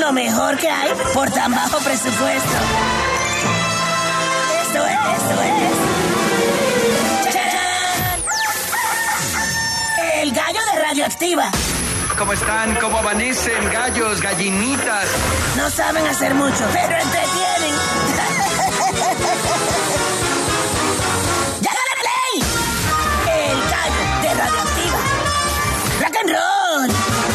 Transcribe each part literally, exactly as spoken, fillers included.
lo mejor que hay por tan bajo presupuesto. Esto es, esto es. ¡Chachán! El gallo de Radioactiva. ¿Cómo están? ¿Cómo amanecen? Gallos, gallinitas. No saben hacer mucho, pero entretienen. ¡Ya gana play! El gallo de Radioactiva. ¡Rock and roll!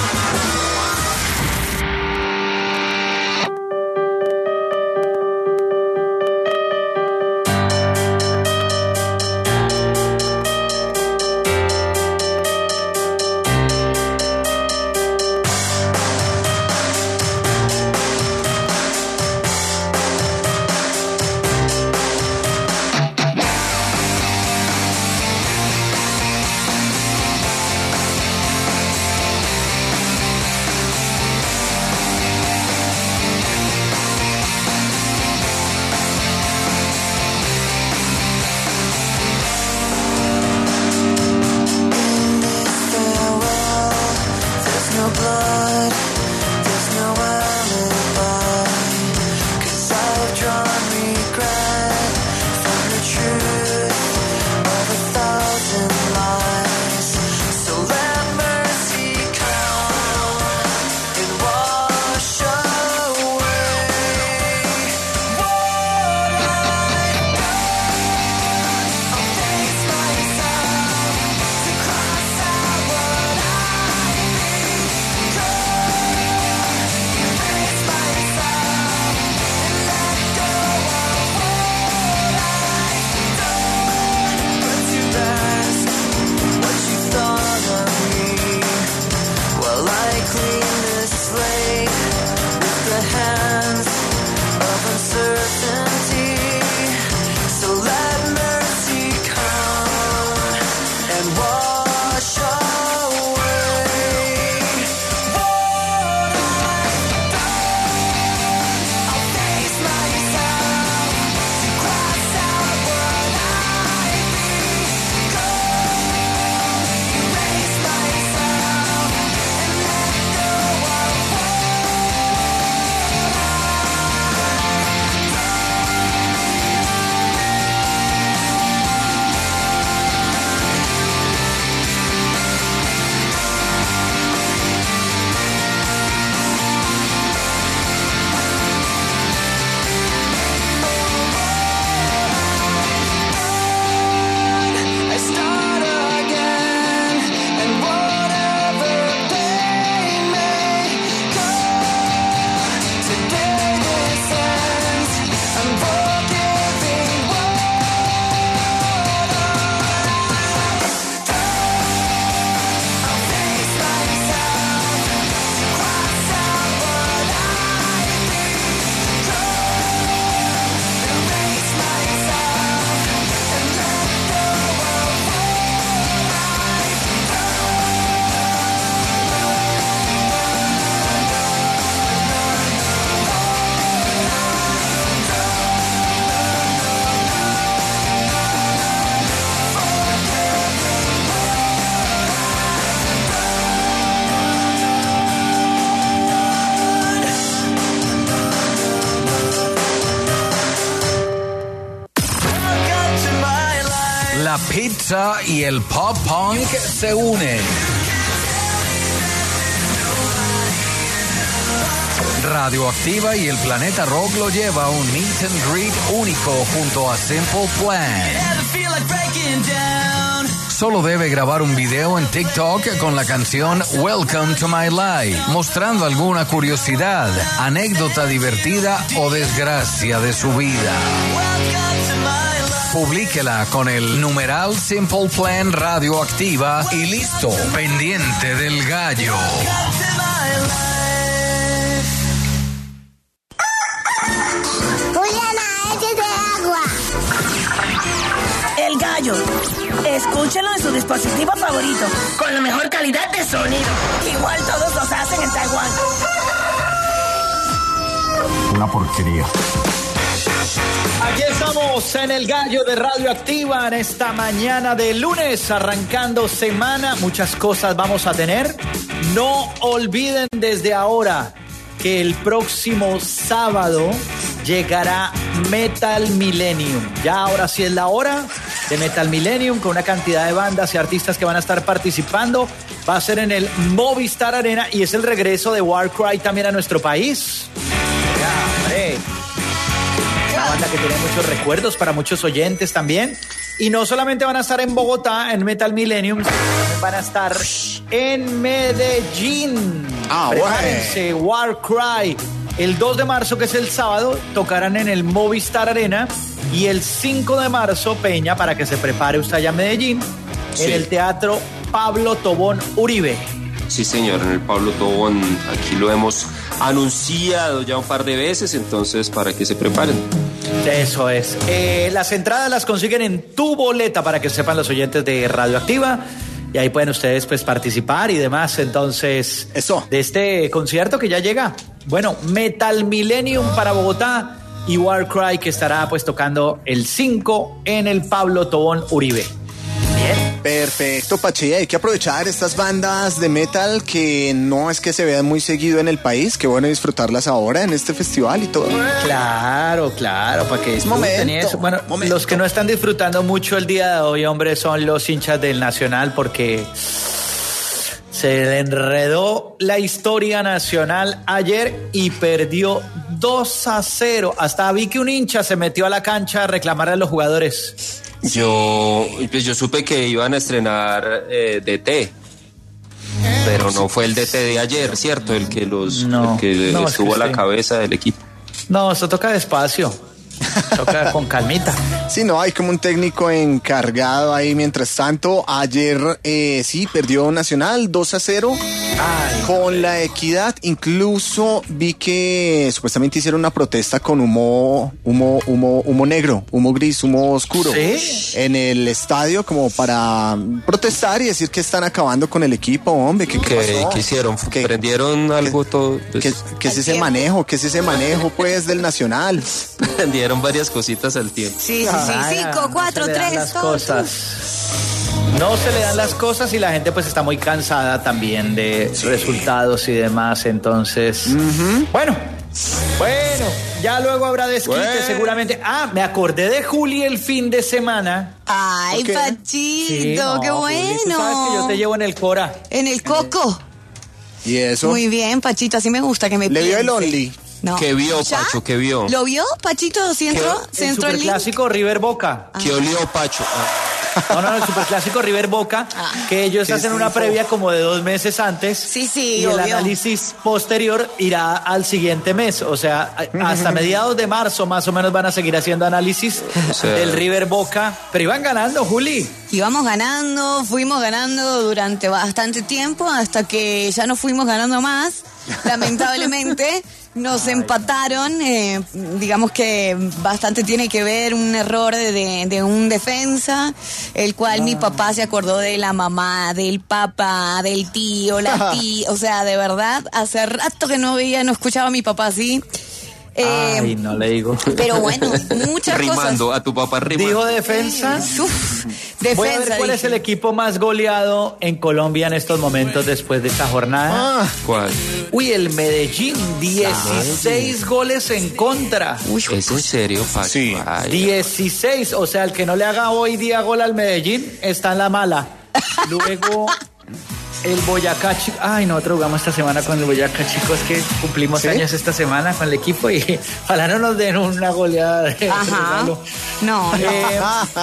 La pizza y el pop punk se unen. Radioactiva y el Planeta Rock lo lleva a un meet and greet único junto a Simple Plan. Solo debe grabar un video en TikTok con la canción Welcome to My Life, mostrando alguna curiosidad, anécdota divertida o desgracia de su vida. Publíquela con el numeral Simple Plan Radioactiva y listo, pendiente del gallo. El gallo. Escúchelo en su dispositivo favorito, con la mejor calidad de sonido. Igual todos los hacen en Taiwán. Una porquería. Aquí estamos en el gallo de Radioactiva en esta mañana de lunes, arrancando semana. Muchas cosas vamos a tener. No olviden desde ahora que el próximo sábado llegará Metal Millennium. Ya ahora sí es la hora de Metal Millennium, con una cantidad de bandas y artistas que van a estar participando. Va a ser en el Movistar Arena y es el regreso de Warcry también a nuestro país. Ya, hombre. Una banda que tiene muchos recuerdos para muchos oyentes también. Y no solamente van a estar en Bogotá, en Metal Millennium, sino también van a estar en Medellín. Ah, Prepárense, Warcry. El dos de marzo, que es el sábado, tocarán en el Movistar Arena. Y el cinco de marzo, Peña, para que se prepare usted allá en Medellín, sí, en el Teatro Pablo Tobón Uribe. Sí, señor, en el Pablo Tobón. Aquí lo hemos anunciado ya un par de veces, entonces para que se preparen. Eso es. Eh, las entradas las consiguen en Tu Boleta, para que sepan los oyentes de Radioactiva. Y ahí pueden ustedes pues participar y demás. Entonces, eso, de este concierto que ya llega. Bueno, Metal Millennium para Bogotá y Warcry, que estará pues tocando el cinco en el Pablo Tobón Uribe. Bien. Perfecto, Pachi. Hay que aprovechar estas bandas de metal que no es que se vean muy seguido en el país. Qué bueno disfrutarlas ahora en este festival y todo. Claro, claro, para que disfruten y eso. Bueno, momento. Los que no están disfrutando mucho el día de hoy, hombre, son los hinchas del Nacional, porque se le enredó la historia nacional ayer y perdió dos a cero. Hasta vi que un hincha se metió a la cancha a reclamar a los jugadores. Yo, pues yo supe que iban a estrenar eh, D T, pero no fue el D T de ayer, ¿cierto? El que los, no, el que no, estuvo es que a la sí. cabeza del equipo. No, eso toca despacio. Toca con calmita. Sí, no, hay como un técnico encargado ahí. Mientras tanto, ayer eh, sí, perdió Nacional dos a cero Ay, con la Equidad. Incluso vi que supuestamente hicieron una protesta con humo, humo, humo, humo negro, humo gris, humo oscuro. ¿Sí? En el estadio, como para protestar y decir que están acabando con el equipo, hombre. ¿Qué, qué ¿Qué, pasó? ¿qué hicieron? ¿Qué? ¿Prendieron algo todo? Pues, ¿Qué, qué es ese manejo? ¿Qué es ese manejo, pues, del Nacional? prendieron varias cositas al tiempo. Sí, sí, sí. Cinco, cuatro, tres, las todo. cosas. No se le dan las cosas y la gente pues está muy cansada también de sí. resultados y demás. Entonces, uh-huh. bueno, bueno, ya luego habrá desquite bueno. seguramente. Ah, me acordé de Juli el fin de semana. Ay, okay. Pachito, sí, no, qué bueno. Juli, tú sabes que yo te llevo en el Cora. En el Coco. ¿Y eso? Muy bien, Pachito, así me gusta que me ¿Le piense. vio el Only? No. ¿Qué vio, Pacho? ¿Qué vio? ¿Lo vio, Pachito? ¿Sí entró? ¿Sí el entró el superclásico River Boca. Ah. ¿Qué olió, Pacho? Ah. No, no, no, el superclásico River Boca, ah. que ellos hacen una previa como de dos meses antes. Sí, sí, y obvio. el análisis posterior irá al siguiente mes. O sea, hasta mediados de marzo más o menos van a seguir haciendo análisis o sea. del River Boca. Pero iban ganando, Juli. Íbamos ganando, fuimos ganando durante bastante tiempo hasta que ya no fuimos ganando más. Lamentablemente nos empataron, eh, digamos que bastante tiene que ver un error de, de, de un defensa, el cual ah. mi papá se acordó de la mamá, del papá, del tío, la tía, o sea, de verdad, hace rato que no veía, no escuchaba a mi papá así. Eh, Ay, no le digo. Pero bueno, muchas rimando, cosas. Rimando, a tu papá rimando. Dijo defensa. Uf, defensa. Voy a ver cuál dije. es el equipo más goleado en Colombia en estos momentos después de esta jornada. Ah, ¿Cuál? Uy, el Medellín, dieciséis Ay, goles en contra. Uy, ¿es en serio, Pacho? Sí. Ay, dieciséis, o sea, el que no le haga hoy día gol al Medellín está en la mala. Luego... El Boyacá Chico. Ay, nosotros jugamos esta semana con el Boyacá Chico. Es que cumplimos ¿Sí? años esta semana con el equipo y ojalá no nos den una goleada de Ajá. No, no. Eh,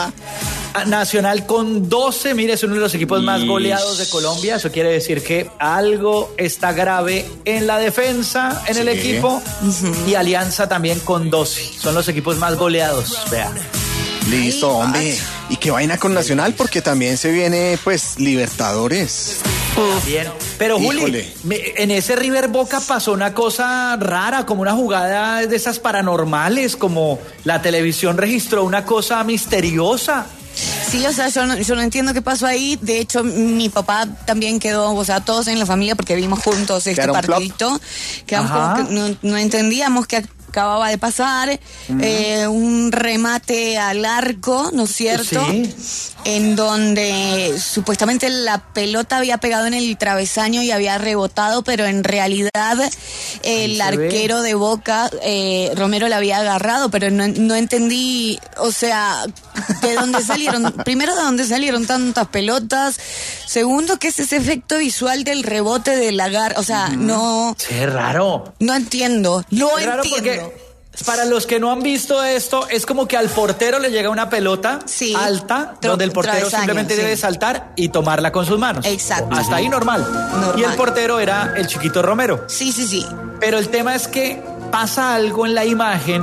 Nacional con doce. Mire, es uno de los equipos más goleados de Colombia. Eso quiere decir que algo está grave en la defensa, en sí. el equipo. Uh-huh. Y Alianza también con doce. Son los equipos más goleados. Vea. Listo, hombre. ¿Y qué vaina con Nacional? Porque también se viene, pues, Libertadores. Bien, pero Juli, me, en ese River Boca pasó una cosa rara, como una jugada de esas paranormales, como la televisión registró una cosa misteriosa. Sí, o sea, yo no, yo no entiendo qué pasó ahí. De hecho, mi papá también quedó, o sea, todos en la familia, porque vimos juntos este partidito. Quedamos como que no, no entendíamos qué, acababa de pasar, uh-huh. eh, un remate al arco, ¿no es cierto? Sí. En donde supuestamente la pelota había pegado en el travesaño y había rebotado, pero en realidad el arquero ve. de Boca, eh, Romero, la había agarrado, pero no, no entendí, o sea, de dónde salieron, primero de dónde salieron tantas pelotas, segundo, ¿qué es ese efecto visual del rebote del agar? O sea, mm. no... Qué raro. No entiendo, no es raro entiendo. Porque... Para los que no han visto esto, es como que al portero le llega una pelota sí, alta, tro- donde el portero simplemente sí. debe saltar y tomarla con sus manos. Exacto. Hasta ahí normal. normal. Y el portero era el chiquito Romero. Sí, sí, sí. Pero el tema es que pasa algo en la imagen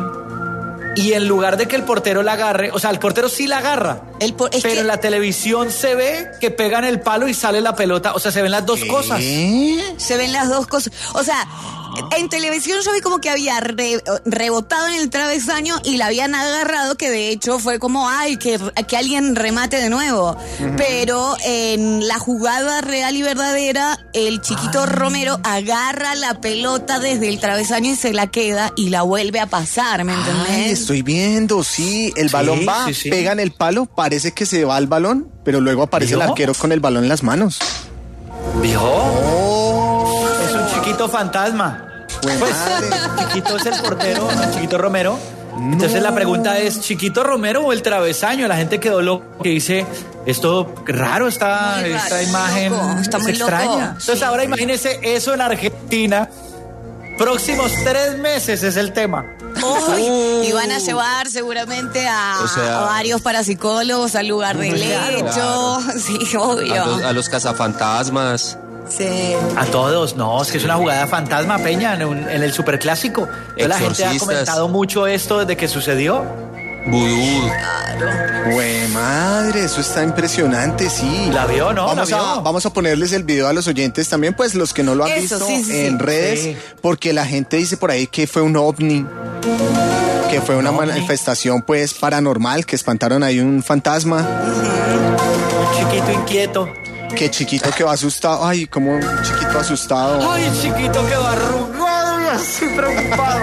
y en lugar de que el portero la agarre, o sea, el portero sí la agarra, el por- pero que... en la televisión se ve que pegan el palo y sale la pelota, o sea, se ven las dos ¿Qué? cosas. Se ven las dos cosas. O sea, en televisión yo vi como que había re, rebotado en el travesaño y la habían agarrado, que de hecho fue como, ay, que, que alguien remate de nuevo. Uh-huh. Pero en la jugada real y verdadera, el chiquito ay. Romero agarra la pelota desde el travesaño y se la queda y la vuelve a pasar, ¿me entendés? Ay, estoy viendo, sí, el sí, balón va, sí, sí. pega en el palo, parece que se va el balón, pero luego aparece ¿Vio? el arquero con el balón en las manos. ¿Vio? Oh. Es un chiquito fantasma. Pues, pues Chiquito es el portero, el chiquito Romero. No. Entonces la pregunta es, ¿Chiquito Romero o el travesaño? La gente quedó loco que dice, esto raro, está, raro, esta imagen loco, está es muy extraña. loco. Entonces sí, ahora sí. imagínese eso en Argentina. Próximos tres meses es el tema. Oh, y van a llevar seguramente a, O sea, a varios parapsicólogos al lugar del hecho. Claro. Sí, obvio. A los, a los cazafantasmas. Sí. A todos, no, es que es una jugada fantasma, Peña, en, un, en el superclásico. La gente ha comentado mucho esto desde que sucedió. Vudú. Claro. Güey, madre, eso está impresionante, sí. ¿La vio, no? Vamos, ¿La vio? A, vamos a ponerles el video a los oyentes también, pues los que no lo han Eso, visto sí, sí, en sí. redes, Sí. porque la gente dice por ahí que fue un ovni, que fue una ¿Un ovni? manifestación pues paranormal, que espantaron ahí un fantasma. Un chiquito inquieto. Qué chiquito que va asustado, ay, como un chiquito asustado. Ay, chiquito que va arrugado y así preocupado.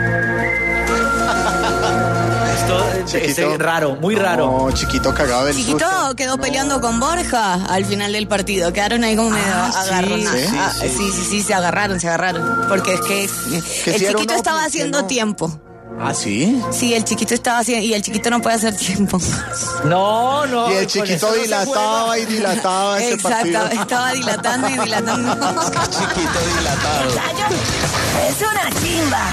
Esto es, es raro, muy raro. No, chiquito cagado del Chiquito susto. quedó peleando con Borja al final del partido. Quedaron ahí como medio Ah, agarronados. sí, Ah, sí, sí, sí, sí, se agarraron, se agarraron. Porque es que, Que el si era chiquito un estaba ovni, haciendo que no. tiempo. ¿Ah, sí? Sí, el chiquito estaba haciendo, y el chiquito no puede hacer tiempo. No, no. Y el con chiquito eso no se dilataba juega. y dilataba ese partido. Exacto, estaba dilatando y dilatando. Chiquito dilatado. Gallo es una chimba.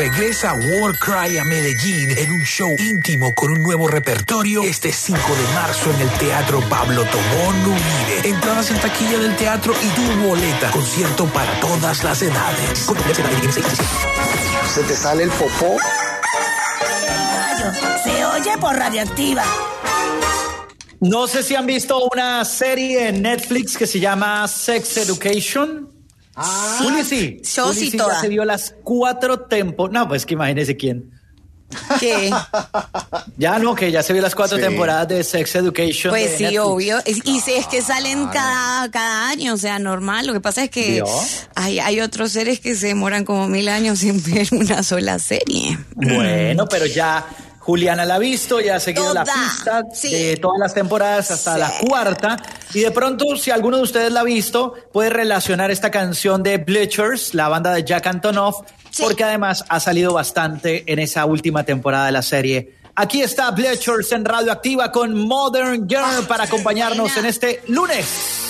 regresa Warcry a Medellín en un show íntimo con un nuevo repertorio este cinco de marzo en el Teatro Pablo Tobón Uribe. Entradas en taquilla del teatro y tu boleta. Concierto para todas las edades. ¿Se te sale el popó? El gallo se oye por Radioactiva. No sé si han visto una serie en Netflix que se llama Sex Education. Ah, Juli, sí. Yo Juli, sí sí, toda. ya se vio las cuatro temporadas. No, pues que imagínese quién. ¿Qué? Ya no, que ya se vio las cuatro Sí. temporadas de Sex Education. Pues de sí, Netflix. obvio. Es- Y si es que salen cada, cada año, o sea, normal. Lo que pasa es que ¿Vio? hay, hay otros seres que se demoran como mil años sin ver una sola serie. Bueno, pero ya Juliana la ha visto, ya ha seguido la Toda, pista sí. de todas las temporadas hasta Sí. la cuarta. Y de pronto, si alguno de ustedes la ha visto, puede relacionar esta canción de Bleachers, la banda de Jack Antonoff, Sí. porque además ha salido bastante en esa última temporada de la serie. Aquí está Bleachers en Radioactiva con Modern Girl para acompañarnos buena. en este lunes.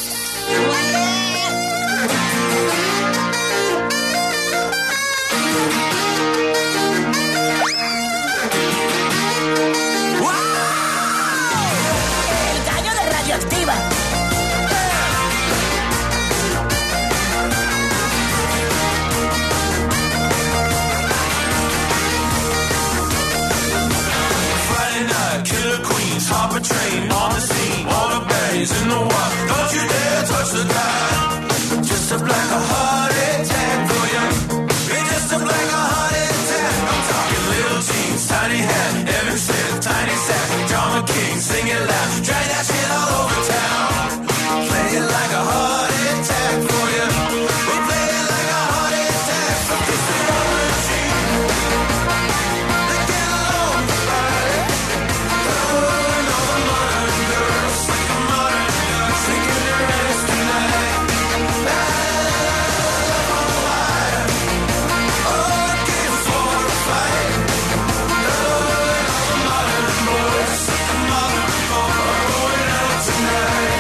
El gallo de Radioactiva. Friday night, killer queens, hop a train on the scene. All the baddies in the walk. Don't you dare touch the dime. Just a black a heart attack for you. It's just a black a heart attack. I'm talking little jeans, tiny hat, Evan Smith, tiny sack, drama king, sing it loud, drag that shit all over town. Play it like a heart attack for you. We play it like a heart attack. So kiss it on the cheek. Let's get along, everybody. Oh, no, the modern girls, like a modern girl, shaking their ass tonight. Oh, looking for a fight. Oh, the modern boys, like a modern boy, going out tonight.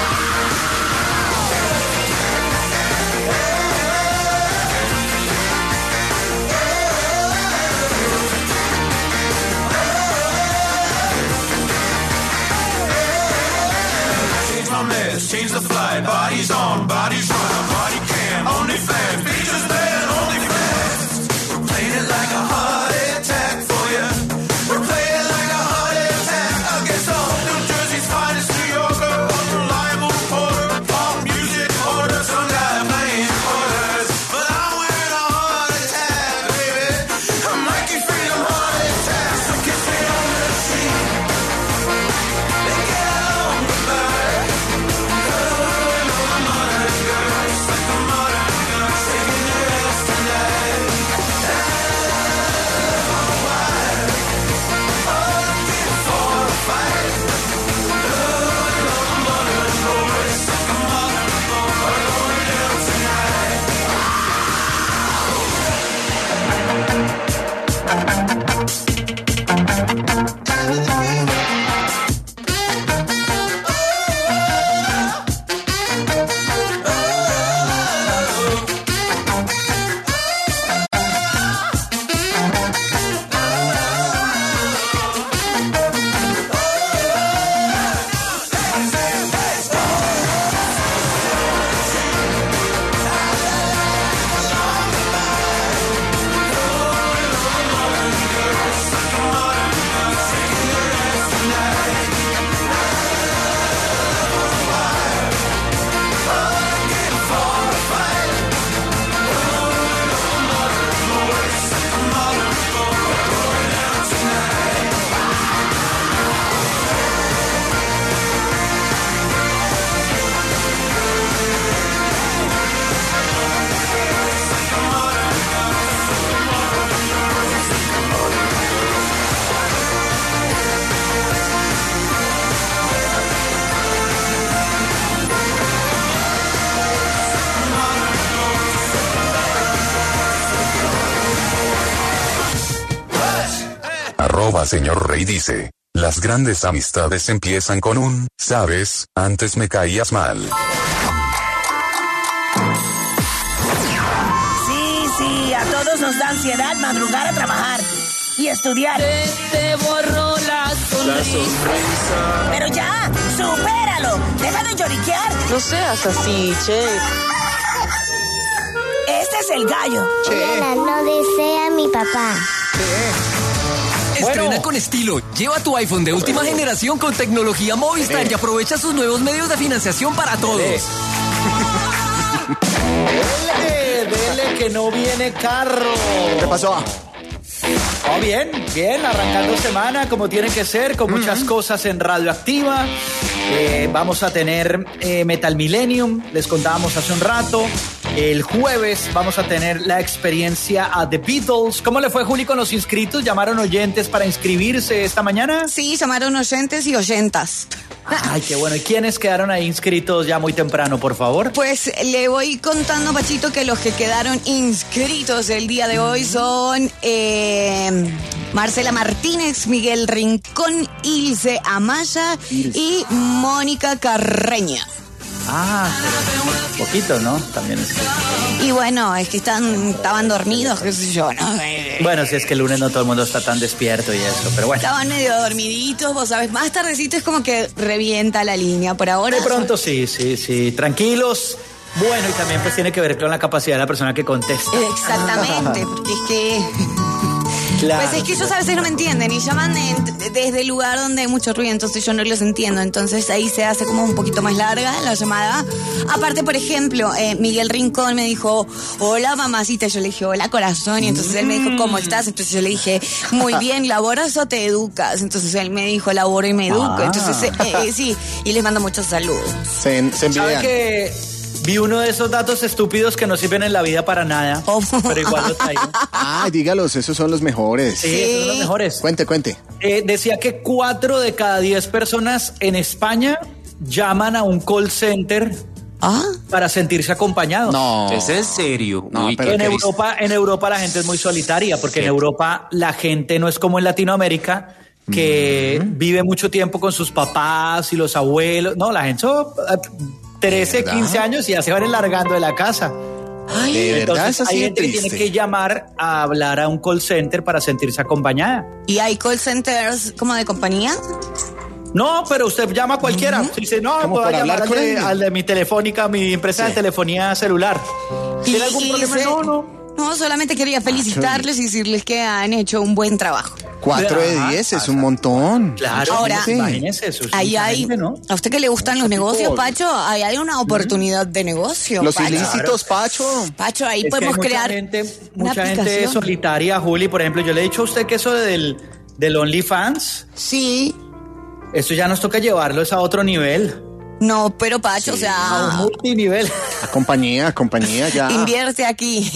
Change my mess, change the flight. Bodies on, bodies run, body cam, only fans, features band, only fans. We're playing it like a heart attack for you. We're playing it like a heart attack against the whole New Jersey's finest New Yorker, unreliable reporter, pop music order, some guy playing quarters. But I'm wearing a heart attack, baby. I'm Mikey Freedom heart attack. So kiss me on the cheek. They get along goodbye. Arroba señor Rey dice, las grandes amistades empiezan con un, ¿sabes? Antes me caías mal. Sí, sí, a todos nos da ansiedad madrugar a trabajar y estudiar. Se te borró la sonrisa. Pero ya, supéralo. Deja de lloriquear. No seas así, che. Este es el gallo. Diana, no desea a mi papá. Estrena Bueno. con estilo. Lleva tu iPhone de última generación con tecnología Movistar y aprovecha sus nuevos medios de financiación para todos. Dele, dele que no viene carro. ¿Qué pasó? Oh, bien, bien, arrancando semana como tiene que ser, con muchas cosas en Radioactiva. Eh, vamos a tener eh, Metal Millennium, les contábamos hace un rato. El jueves vamos a tener la experiencia a The Beatles. ¿Cómo le fue, Juli, con los inscritos? ¿Llamaron oyentes para inscribirse esta mañana? Sí, llamaron oyentes y oyentas. Ay, qué bueno. ¿Y quiénes quedaron ahí inscritos ya muy temprano, por favor? Pues le voy contando, Pachito, que los que quedaron inscritos el día de hoy son eh, Marcela Martínez, Miguel Rincón, Ilse Amaya y Mónica Carreña. Ah, pero poquito, ¿no? También es que... Y bueno, es que están, estaban dormidos, qué sé yo, ¿no? Bueno, si es que el lunes no todo el mundo está tan despierto y eso, pero bueno. Estaban medio dormiditos, vos sabés, más tardecito es como que revienta la línea. Por ahora... De pronto sí, sí, sí, tranquilos. Bueno, y también pues tiene que ver con la capacidad de la persona que contesta. Exactamente, porque es que... Claro, pues es que ellos a veces no me entienden y llaman en- desde el lugar donde hay mucho ruido, entonces yo no los entiendo, entonces ahí se hace como un poquito más larga la llamada. Aparte, por ejemplo, eh, Miguel Rincón me dijo, hola mamacita, yo le dije, hola corazón, y entonces él me dijo, ¿cómo estás? Entonces yo le dije, muy bien, ¿laboras o te educas? Entonces él me dijo, laboro y me educo, Ah. entonces eh, eh, sí, y les mando muchos saludos. Se, se ¿Sabe envidian. que vi uno de esos datos estúpidos que no sirven en la vida para nada? Pero igual lo traigo. Ah, dígalos, esos son los mejores. Sí, esos son los mejores. Cuente, cuente. Eh, decía que cuatro de cada diez personas en España llaman a un call center para sentirse acompañados. No. ¿Es en serio? No, Uy, pero qué En qué triste. Europa, en Europa la gente es muy solitaria, porque en Europa la gente no es como en Latinoamérica, que vive mucho tiempo con sus papás y los abuelos. No, la gente son eh, trece, ¿Verdad? quince años y ya se van largando de la casa. De verdad Entonces es así hay de gente que tiene triste. que llamar a hablar a un call center para sentirse acompañada. ¿Y hay call centers como de compañía? No, pero usted llama a cualquiera. Dice, no, Como puedo para llamar hablar al con de, alguien. al de mi telefónica, mi empresa de telefonía celular. ¿Tiene algún Y problema? se- No, no. No, solamente quería felicitarles y decirles que han hecho un buen trabajo. Cuatro de Ajá, diez es un montón. Claro, Ahora, Sí. imagínese eso. es Ahí mucha hay, gente, ¿no? a usted que le gustan los negocios, tipo- Pacho, ahí hay una oportunidad de negocio. Los Pacho. ilícitos, Pacho. Pacho, ahí Es que podemos hay mucha crear gente, una mucha gente aplicación. solitaria, Juli. Por ejemplo, yo le he dicho a usted que eso del, del OnlyFans, Sí, esto ya nos toca llevarlo es a otro nivel, no, pero Pacho, o a un sea, multinivel. Compañía, compañía, ya. invierte aquí.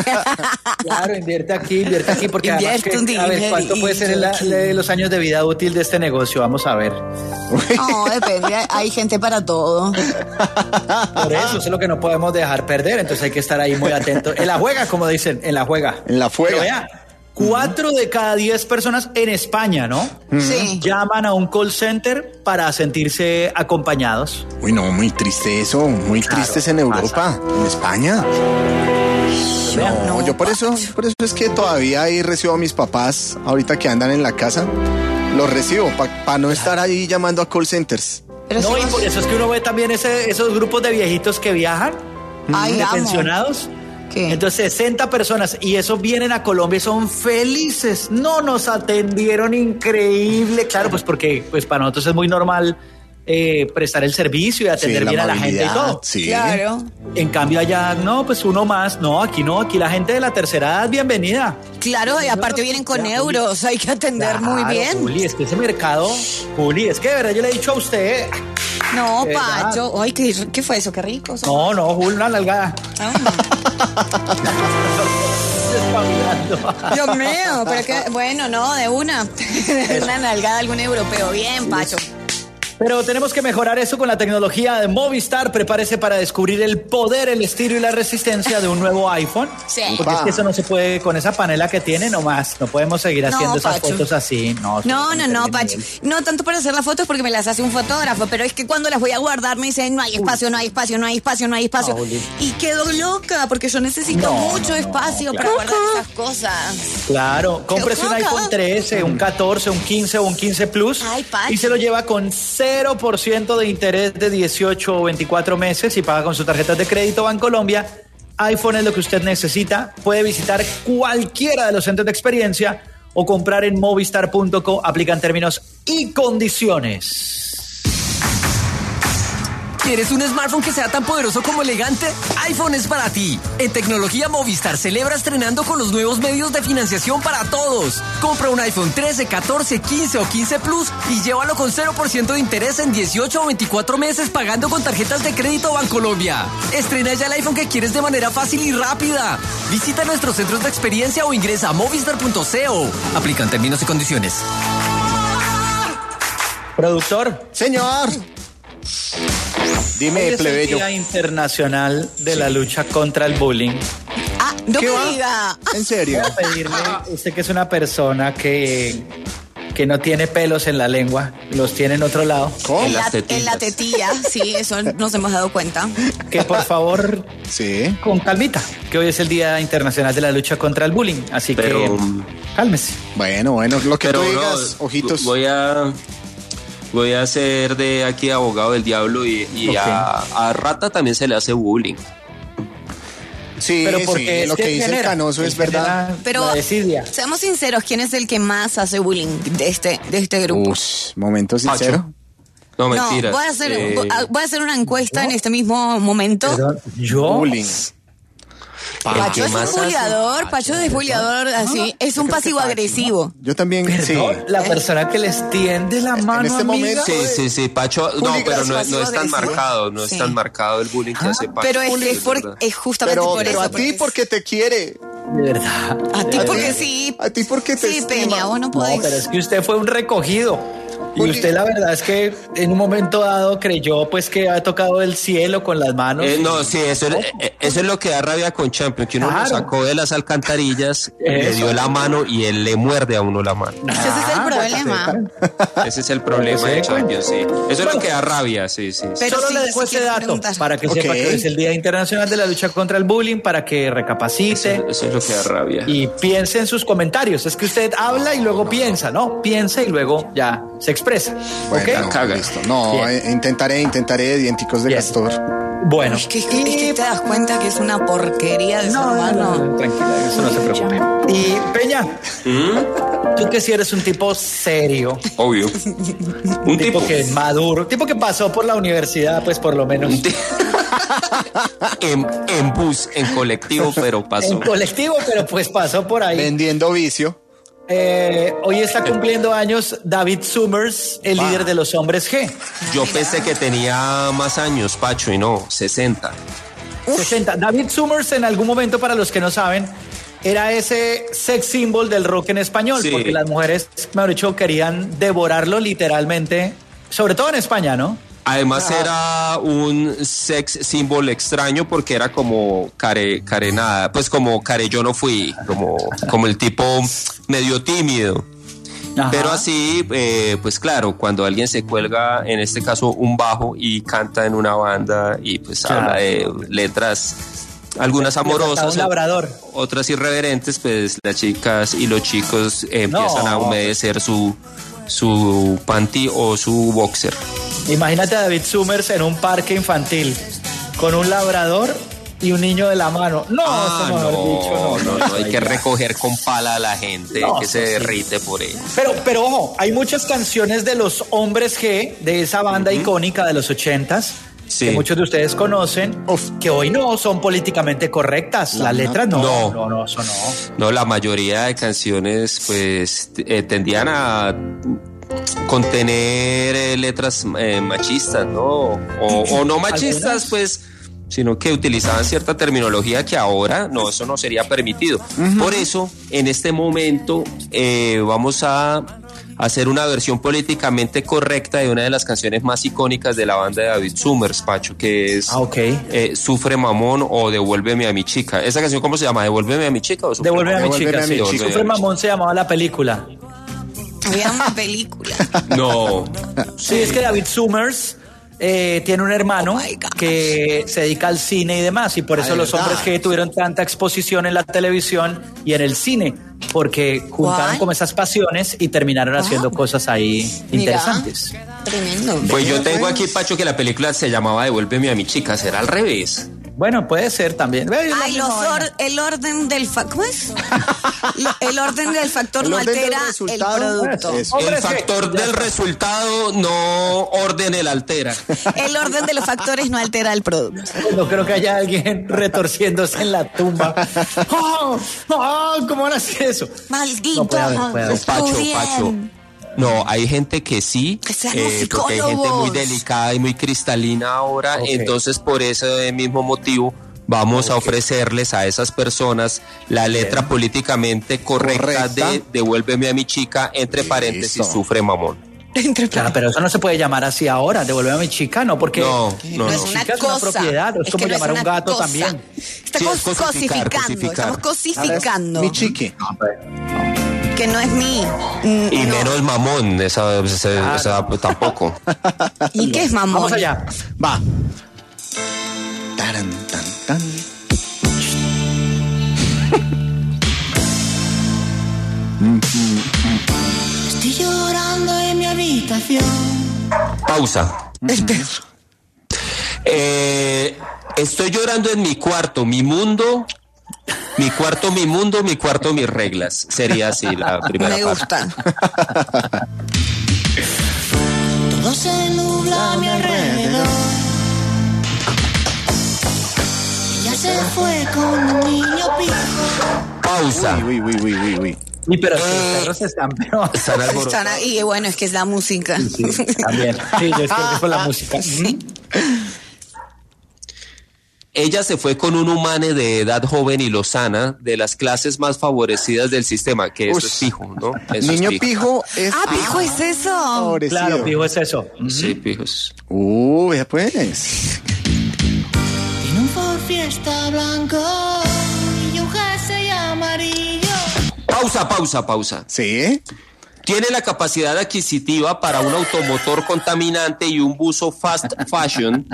Claro, invierte aquí, invierte aquí, porque además Invierte que- un a ver, ¿cuánto puede ser la- de los años de vida útil de este negocio? Vamos a ver. No, depende, hay- hay gente para todo. Por eso, eso es lo que no podemos dejar perder, entonces hay que estar ahí muy atentos. En la juega, como dicen, en la juega. En la fuega. Pero vea, cuatro de cada diez personas en España, ¿no? Sí. Llaman a un call center para sentirse acompañados. Uy, no, muy triste eso. Muy tristes en Europa, en España. No, yo por eso, por eso es que todavía ahí recibo a mis papás, ahorita que andan en la casa, los recibo para no estar ahí llamando a call centers. Pero No, si y vos- por eso es que uno ve también ese- esos grupos de viejitos que viajan, Ay, de amo. pensionados. ¿Qué? Entonces, sesenta personas, y esos vienen a Colombia y son felices. No, nos atendieron increíble. Claro, pues porque pues para nosotros es muy normal eh, prestar el servicio y atender Sí, la bien a la gente y amabilidad, todo. sí. Claro, En cambio allá, no, pues uno más. No, aquí no, aquí la gente de la tercera edad, bienvenida. claro, y aparte vienen con euros, hay que atender muy Claro, bien. Juli, es que ese mercado, Juli, es que de verdad yo le he dicho a usted. No, De verdad. Pacho, ay, ¿qué, qué fue eso? Qué rico. No, no, Juli, una nalgada. Despabilando. Dios mío, pero que, bueno, no, de una. Una nalgada a algún europeo. Bien, Pacho. Pero tenemos que mejorar eso con la tecnología de Movistar. Prepárese para descubrir el poder, el estilo y la resistencia de un nuevo iPhone. Sí. Porque es que eso no se puede, con esa panela que tiene nomás, no podemos seguir haciendo No, esas Pacho. fotos así. No, No, no, no, Pacho. No tanto para hacer las fotos porque me las hace un fotógrafo, pero es que cuando las voy a guardar me dicen no hay espacio, no hay espacio, no hay espacio, no hay espacio. No, Juli. Y quedo loca porque yo necesito No, mucho no, no, espacio claro. para guardar esas cosas. Claro, cómprese un Pero, iPhone trece, un catorce, un quince o un quince Plus Ay, Pacho. y se lo lleva con cero por ciento de interés de dieciocho o veinticuatro meses y paga con su tarjeta de crédito Bancolombia. iPhone es lo que usted necesita. Puede visitar cualquiera de los centros de experiencia o comprar en movistar punto co. Aplican términos y condiciones. ¿Quieres un smartphone que sea tan poderoso como elegante? iPhone es para ti. En Tecnología Movistar celebra estrenando con los nuevos medios de financiación para todos. Compra un iPhone trece, catorce, quince o quince Plus y llévalo con cero por ciento de interés en dieciocho o veinticuatro meses pagando con tarjetas de crédito Bancolombia. Estrena ya el iPhone que quieres de manera fácil y rápida. Visita nuestros centros de experiencia o ingresa a movistar punto co. Aplican términos y condiciones. Productor. Señor. Dime, Hoy es el plebeyo. Día Internacional de la Lucha contra el Bullying. Ah, no ¿Qué me va? diga. ¿En serio? Voy a pedirle, usted que es una persona que, que no tiene pelos en la lengua, los tiene en otro lado, ¿Cómo? En la, las en la tetilla, sí, eso nos hemos dado cuenta. que por favor, Sí. con calmita, que hoy es el Día Internacional de la Lucha contra el Bullying, así Pero, que cálmese. Bueno, bueno, lo que Pero tú no, digas, ojitos. Voy a voy a ser de aquí abogado del diablo y, y Ok. a, a Rata también se le hace bullying. Sí, Pero sí, porque lo que dice el genera, Canoso él es verdad. genera Pero la desidia. seamos sinceros, ¿quién es el que más hace bullying de este, de este grupo? Ush, momento sincero. No, No, mentira. voy a hacer, Eh, voy a hacer una encuesta en este mismo momento. Perdón, yo. Bullying. Pacho ¿qué es más un hace? bulleador, Pacho es bulleador así, es un pasivo agresivo. Yo también, sí. Perdón, la persona que les tiende la mano. este amiga. momento- Sí, sí, sí, Pacho, no, Hooligan, pero no, no pasivo es tan agresivo. marcado, no Sí. es tan marcado el bullying que hace Pacho. Pero es, que es, por- verdad. es justamente Pero, por pero eso. a ti porque te quiere. De verdad. A ti a porque ti- sí. A ti porque te Sí, estima. Peña, vos no No, podés. pero es que usted fue un recogido. Y Juli- usted la verdad es que en un momento dado creyó pues que ha tocado el cielo con las manos. Eh, no, sí, eso, es- eh, eso es lo que da rabia con Champion, que uno Claro. lo sacó de las alcantarillas, le Eso. dio la mano y él le muerde a uno la mano. Ese es el Ah, problema. Ese es el problema se de dé Champions, sí. Eso es lo que da rabia, sí, sí. sí. Pero Solo sí, le dejo sí ese quiero dato preguntar. para que Ok. sepa que hoy es el Día Internacional de la Lucha contra el Bullying, para que recapacite Eso, eso es lo que da rabia. y piense en sus comentarios. Es que usted habla y luego piensa, ¿no? Piensa y luego ya se expresa. ¿Ok? Bueno, Caga. listo. No, Bien. eh, intentaré, intentaré dienticos de Bien. castor. Bueno. Es que, es que te das cuenta que es una porquería de ser No, no, humano. no, tranquila, eso no se preocupe. Y Peña, tú que si eres un tipo serio, Obvio. un Un tipo tipo que es maduro, un tipo que pasó por la universidad, pues por lo menos. en, en bus, en colectivo, pero pasó. En colectivo, pero pues pasó por ahí. Vendiendo vicio. Eh, hoy está cumpliendo años David Summers, el Ah. líder de los Hombres G. Yo pensé que tenía más años, Pacho, y no, sesenta. sesenta. David Summers, en algún momento, para los que no saben, era ese sex symbol del rock en español, Sí. porque las mujeres, mejor dicho, querían devorarlo literalmente, sobre todo en España, ¿no? Además era un sex symbol extraño porque era como care, carenada, pues como care yo no fui, como, como el tipo medio tímido. Ajá. Pero así, eh, pues claro, cuando alguien se cuelga, en este caso un bajo y canta en una banda y pues Claro. habla de letras, algunas Le faltaba amorosas, un labrador. otras irreverentes, pues las chicas y los chicos eh, empiezan No. a humedecer su, su panty o su boxer. Imagínate a David Summers en un parque infantil con un labrador y un niño de la mano. No, Ah, eso mejor no, dicho, no, no, hay que Ay, ya. recoger con pala a la gente No, que se eso sí. derrite por él. Pero, pero ojo, hay muchas canciones de los Hombres G, de esa banda icónica de los ochentas, Sí. que muchos de ustedes conocen, que hoy no son políticamente correctas. Las letras no, No. no, no, eso no. No, la mayoría de canciones pues t- eh, tendían a contener eh, letras eh, machistas, ¿no? O, o no machistas, Algunas. pues, sino que utilizaban cierta terminología que ahora no, eso no sería permitido. Por eso, en este momento, eh, vamos a hacer una versión políticamente correcta de una de las canciones más icónicas de la banda de David Summers, Pacho, que es ah, okay. eh, Sufre Mamón o Devuélveme a mi chica. ¿Esa canción cómo se llama? ¿Devuélveme a mi chica o Sufre Devuélveme Mamón? a mi chica, sí. Devuélveme Sufre a mi Mamón se llamaba la película. Había una película. No. Sí, es que David Summers eh, tiene un hermano oh que se dedica al cine y demás, y por eso Ay, los ¿verdad? hombres que tuvieron tanta exposición en la televisión y en el cine, porque juntaron ¿Cuál? como esas pasiones y terminaron haciendo cosas ahí Mira. interesantes. Tremendo. Pues yo tengo aquí, Pacho, que la película se llamaba Devuélveme a mi chica. ¿Será al revés? Bueno, puede ser también. Ay, los or- el orden del fa- ¿cómo es? Lo- el orden del factor El no orden del altera el resultado. producto. Eso. El factor del resultado no orden el altera. El orden de los factores no altera el producto. No creo que haya alguien retorciéndose en la tumba. ¡Oh! ¡Oh! ¿Cómo van a hacer eso? Maldito. No, puede haber, puede haber. Pacho, Estudié. Pacho. No, hay gente que sí, Que sean eh, porque hay gente muy musicólogos. delicada y muy cristalina ahora, Ok. entonces por ese mismo motivo vamos a ofrecerles a esas personas la letra políticamente correcta, Correcta. de Devuélveme a mi chica, entre paréntesis, Listo. Sufre Mamón. Entre Claro, pero eso no se puede llamar así ahora. Devuélveme a mi chica, ¿no? Porque No, No, no, es no. una chica es cosa. una propiedad, es que como no llamar a una un gato cosa. también. Está Sí, cos- es cosificar, cosificando, cosificar. estamos cosificando. Mi chiqui. Que no es mi. mm, Y no. menos mamón, esa, esa- esa tampoco. ¿Y qué es mamón? Vamos allá. Va. Taran, tan, tan. Estoy llorando en mi habitación. Pausa. Eh, estoy llorando en mi cuarto, mi mundo, mi cuarto, mi mundo, mi cuarto, mis reglas. Sería así la primera Me parte. gusta. Todo se nubla a mi alrededor. Ella se fue con un niño pijo. Pausa. Uy, uy, uy, uy, uy. Sí, pero los perros están pero Están alborotados. Están ahí, y bueno, es que es la música. sí, también. Sí, yo creo que fue la música. Ella se fue con un humane de edad joven y lozana, de las clases más favorecidas del sistema, que eso Ush. es pijo, ¿no? Eso Niño es pijo es. Ah, pijo es eso. favorecido. Claro, pijo es eso. Sí, pijos. Uh, vea pues. Tiene un Ford Fiesta blanco y un jersey amarillo. Pausa, pausa, pausa. ¿Sí? Tiene la capacidad adquisitiva para un automotor contaminante y un buzo fast fashion.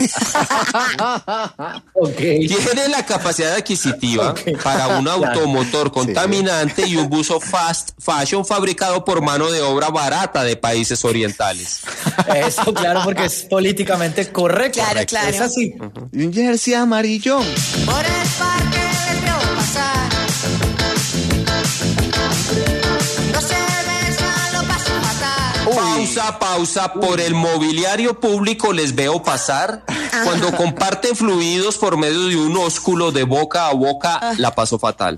Ok. Tiene la capacidad adquisitiva para un automotor contaminante y un buzo fast fashion fabricado por mano de obra barata de países orientales. Eso, claro, porque es políticamente correcto. Claro, claro. Es así. Y un jersey amarillo. Por el parque les veo pasar. No se besan, lo pasan fatal. Pausa, pausa. Por el mobiliario público les veo pasar. Cuando comparten fluidos por medio de un ósculo de boca a boca, la paso fatal.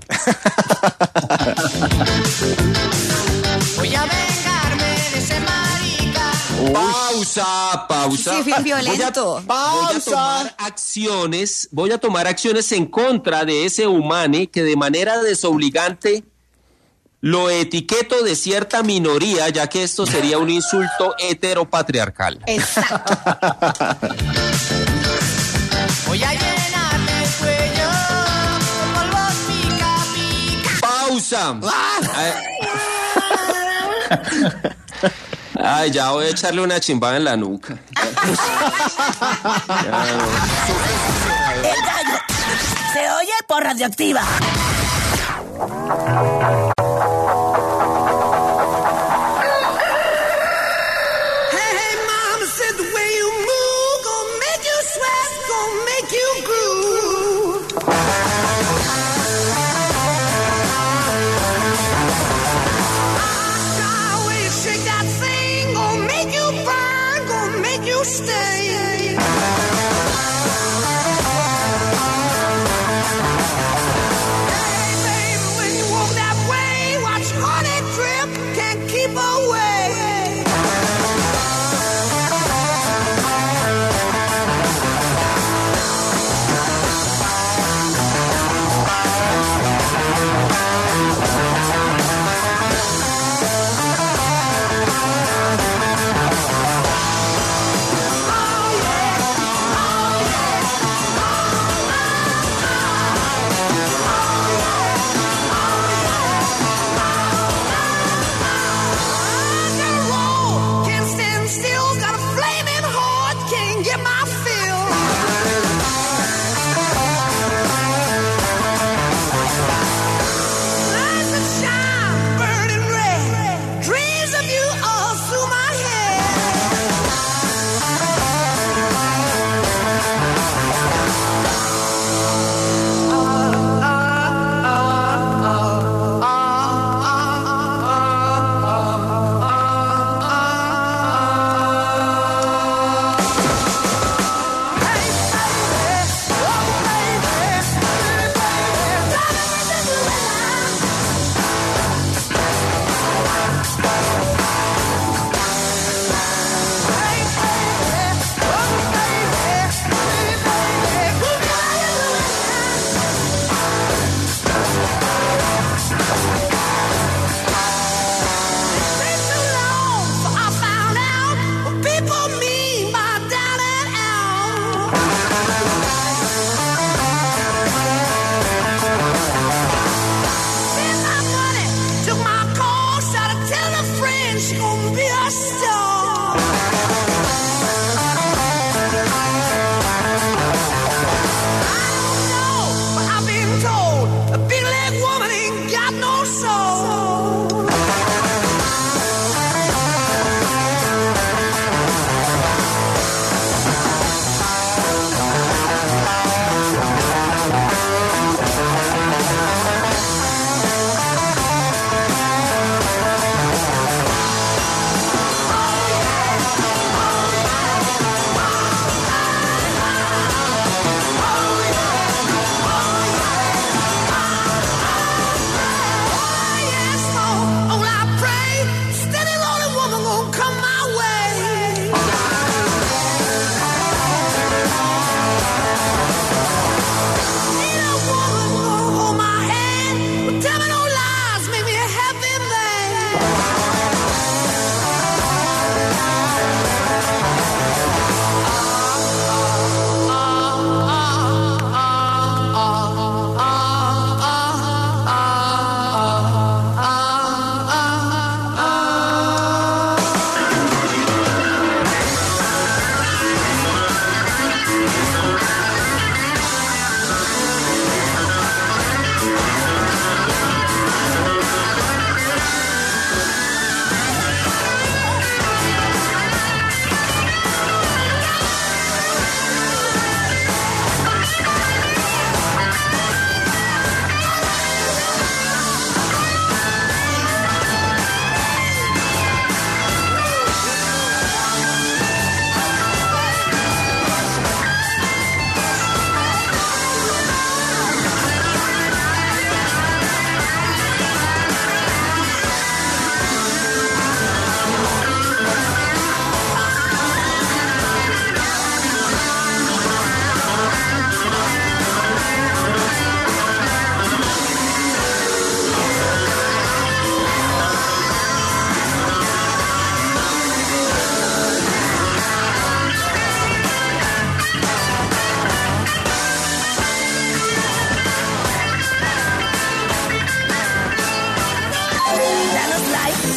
Voy a vengarme de ese marica. Pausa, pausa. Sí, es bien violento. Voy a, voy a tomar acciones, voy a tomar acciones en contra de ese humane que de manera desobligante lo etiqueto de cierta minoría, ya que esto sería un insulto heteropatriarcal. Exacto. Voy a llenarme el cuello con polvos pica pica. Pausa. Ay, Ay, ya voy a echarle una chimbada en la nuca. El gallo se oye por Radioactiva. Hey, mama said the way you move gonna make you sweat, gonna make you groove. Ah, the way you shake that thing gonna make you burn, gonna make you stay. Hey, baby, when you walk that way, watch honey drip, can't keep away.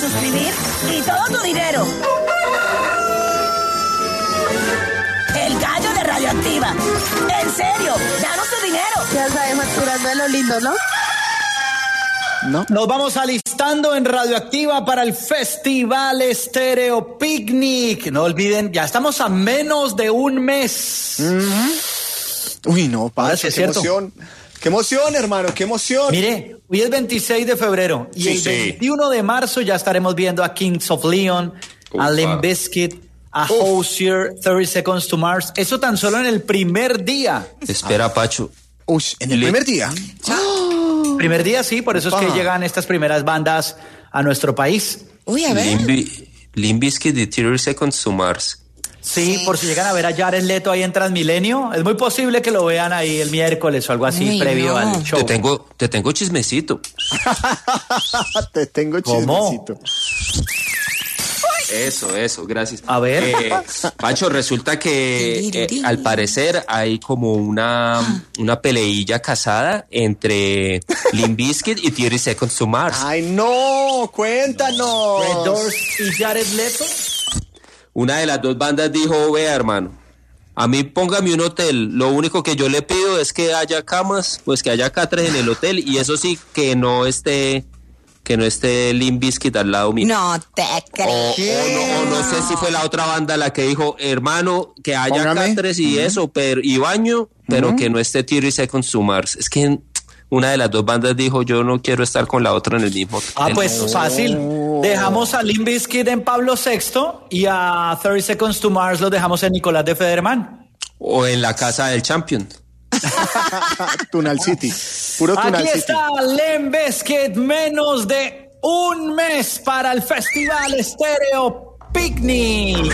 suscribir y todo tu dinero. El gallo de Radioactiva. En serio, danos tu dinero. Ya sabemos, curando de lo lindo, ¿no? No. Nos vamos alistando en Radioactiva para el Festival Estéreo Picnic. No olviden, ya estamos a menos de un mes. Mm-hmm. Uy, no, Pacho, sí, es qué cierto. emoción. Qué emoción, hermano, qué emoción. Mire, hoy es veintiséis de febrero y Sí, el sí. veintiuno de marzo ya estaremos viendo a Kings of Leon, a Ufa. Limp Bizkit, a Hozier, thirty Seconds to Mars. Eso tan solo en el primer día. Espera, Pacho. Uy, en el Le- primer día. Primer día, sí, por eso es Opa. que llegan estas primeras bandas a nuestro país. Uy, a ver. Limbi- Limp Bizkit de thirty Seconds to Mars. Sí, por si llegan a ver a Jared Leto ahí en Transmilenio, es muy posible que lo vean ahí el miércoles o algo así Uy, previo no. al show. Te tengo, te tengo chismecito. Te tengo ¿Cómo? chismecito. Eso, eso, gracias. A ver. Eh, Pacho, resulta que eh, al parecer hay como una, una peleilla casada entre Limp Bizkit y thirty Seconds to Mars. Ay, no, cuéntanos. Red Doors y Jared Leto. Una de las dos bandas dijo, vea, hermano, a mí póngame un hotel, lo único que yo le pido es que haya camas, pues que haya catres en el hotel, y eso sí, que no esté, que no esté Limp Bizkit al lado mío. No te creo. O, o no, o no sé si fue la otra banda la que dijo, hermano, que haya Póngame. catres y eso, pero, y baño, pero que no esté thirty Seconds to Mars. Es que una de las dos bandas dijo, yo no quiero estar con la otra en el mismo hotel. Ah, pues fácil. Dejamos a Limp Bizkit en Pablo sexto y a thirty Seconds to Mars los dejamos en Nicolás de Federman. O en la casa del Champion. Tunal City. Puro Tunal Aquí City. está Limp Bizkit, menos de un mes para el Festival Estéreo Picnic.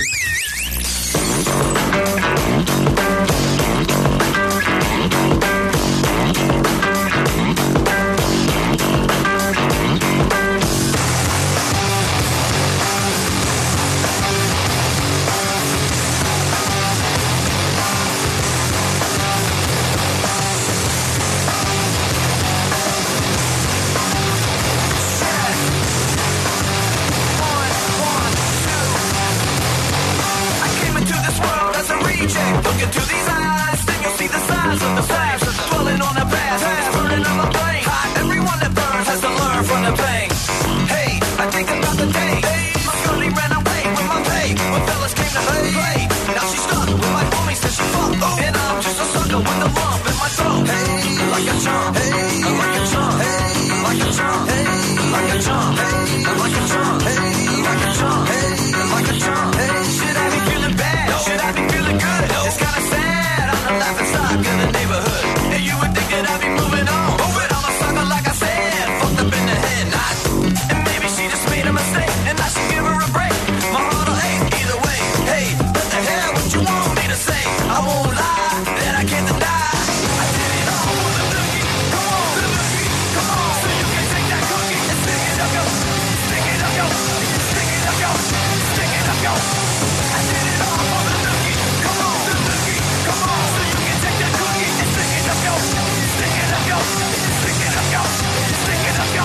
Look into these eyes, then you'll see the size of the flames. Dwelling on the past, past burning on the flame. Hot, everyone that burns has to learn from the pain. Hey, I think about the day. My girlie ran away with my pay. When fellas came to play, now she's stuck with my homies since she fucked. And I'm just a sucker with a lump in my throat. Hey, like a chump. Hey, like a chump. Hey, like a chump. Hey, like a chump. Hey, like a chump. Hey, like a chump. Hey, like a chump. Hey, should I be feeling bad? Should I be feeling good? It's kinda sad. I'm the laughing stock in the neighborhood. And you would think that I'd be moving on. But I'm a sucker, like I said. Fucked up in the head, not. And maybe she just made a mistake. And I should give her a break. My heart will ache either way. Hey, what the hell? What you want me to say? I won't lie, that I can't deny. I did it all for the lookie. Come on, the lookie. Come on, so you can take that cookie and stick it up, yo. Stick it up, yo. Stick it up, yo. Stick it up, yo. I did it all for the lookie. Come on, the lookie. Come on, so you can take that cookie and stick it up, yo. Stick it up, yo. Stick it up, yo. Stick it up, yo.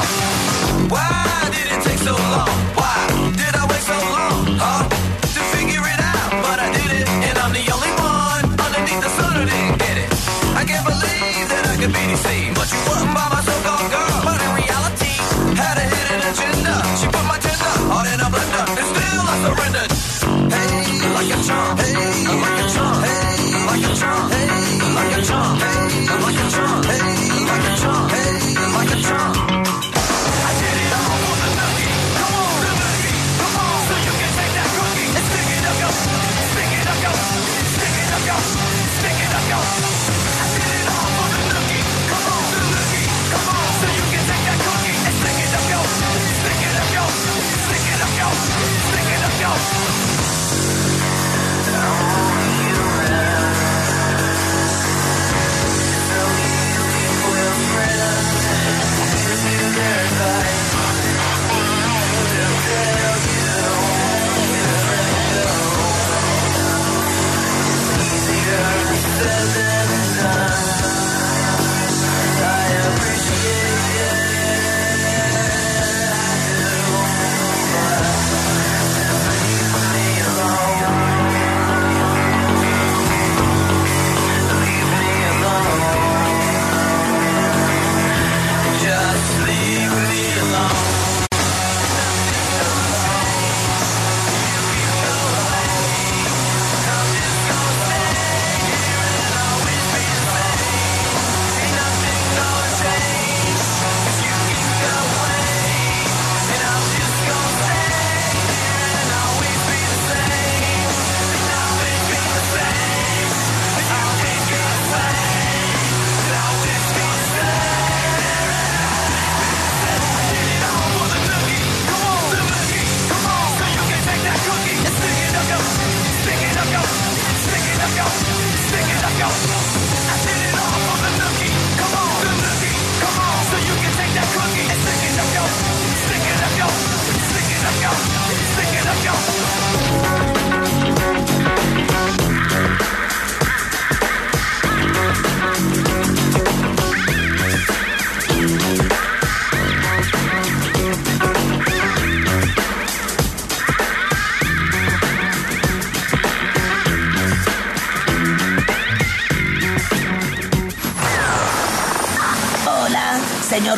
Why did it take so long? Why did I wait so long? Huh? To figure it out, but I did it, and I'm the only one underneath the sun who didn't get it. I can't believe that I could be deceived, but you wasn't by my so-called girl. But in reality, had a hidden agenda. She put my tender heart in a blender, and still I surrendered. Hey, like a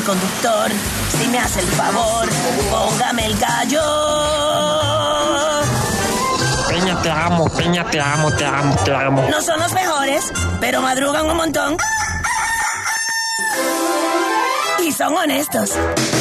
conductor, si me hace el favor, póngame el gallo. Peña, te amo, Peña, te amo, te amo, te amo. No son los mejores, pero madrugan un montón. Y son honestos.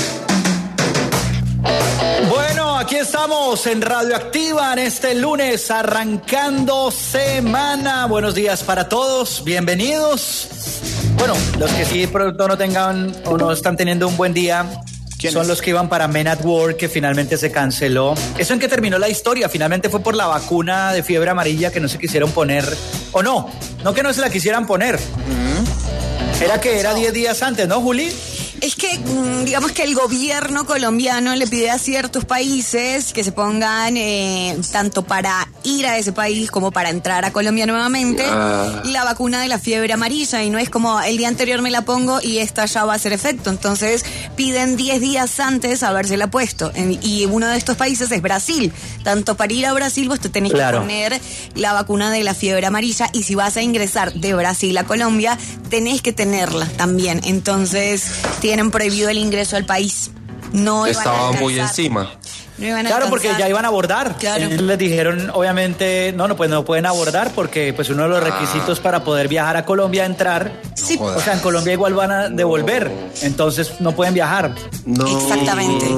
Bueno, aquí estamos en Radioactiva en este lunes, arrancando semana. Buenos días para todos, bienvenidos. Bueno, los que sí pronto no tengan o no están teniendo un buen día son los que iban para Men at Work, que finalmente se canceló. ¿Eso en qué terminó la historia? Finalmente fue por la vacuna de fiebre amarilla que no se quisieron poner, o no, no que no se la quisieran poner. Uh-huh. Era que era diez días antes, ¿no, Juli? Es que, digamos que el gobierno colombiano le pide a ciertos países que se pongan, eh, tanto para ir a ese país como para entrar a Colombia nuevamente, ah. la vacuna de la fiebre amarilla. Y no es como el día anterior me la pongo y esta ya va a hacer efecto. Entonces piden diez días antes habérsela puesto. Y uno de estos países es Brasil. Tanto para ir a Brasil vos te tenés claro. que poner la vacuna de la fiebre amarilla. Y si vas a ingresar de Brasil a Colombia, tenés que tenerla también. Entonces tienen prohibido el ingreso al país. No estaba muy encima. No iban a claro, alcanzar. Porque ya iban a abordar. Claro. Ellos les dijeron, obviamente, no, no, pues no pueden abordar porque pues uno de los requisitos ah. para poder viajar a Colombia, entrar, sí. o sea, en Colombia igual van a devolver, entonces no pueden viajar. No. Exactamente.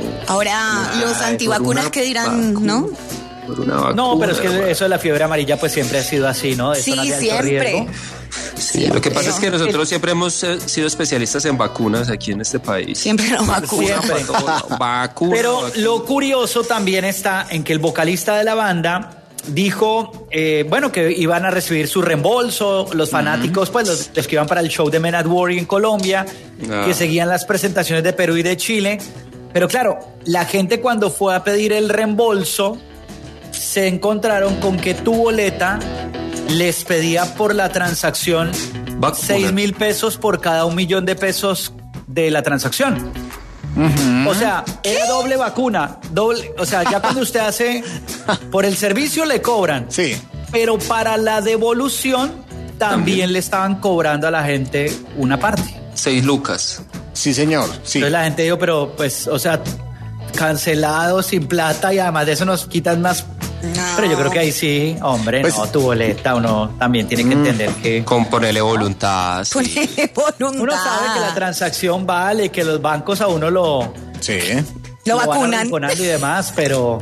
Ahora Ay, los antivacunas que dirán, vacuna. ¿no? No, pero es que eso de la fiebre amarilla pues siempre ha sido así, ¿no? De sí, siempre. Riesgo. Sí, siempre. Lo que pasa es que nosotros siempre hemos eh, sido especialistas en vacunas aquí en este país. Siempre nos vacunan. Siempre. Vacuna, Pero vacuna. Lo curioso también está en que el vocalista de la banda dijo, eh, bueno, que iban a recibir su reembolso, los fanáticos, uh-huh. pues los, los que iban para el show de Men at Work en Colombia, ah. que seguían las presentaciones de Perú y de Chile. Pero claro, la gente cuando fue a pedir el reembolso, se encontraron con que tu boleta les pedía por la transacción seis mil pesos por cada un millón de pesos de la transacción. Uh-huh. O sea, era doble vacuna, doble, o sea, ya cuando usted hace por el servicio le cobran. Sí. Pero para la devolución también, también le estaban cobrando a la gente una parte. Seis lucas. Sí, señor. Sí. Entonces la gente dijo, pero pues, o sea, cancelado, sin plata y además de eso nos quitan más. No. Pero yo creo que ahí sí, hombre, pues, no, tu boleta, uno también tiene que entender que... Con ponerle voluntad. Sí. Ponerle voluntad. Uno sabe que la transacción vale, que los bancos a uno lo... Sí. Lo, lo vacunan. Van a y demás, pero...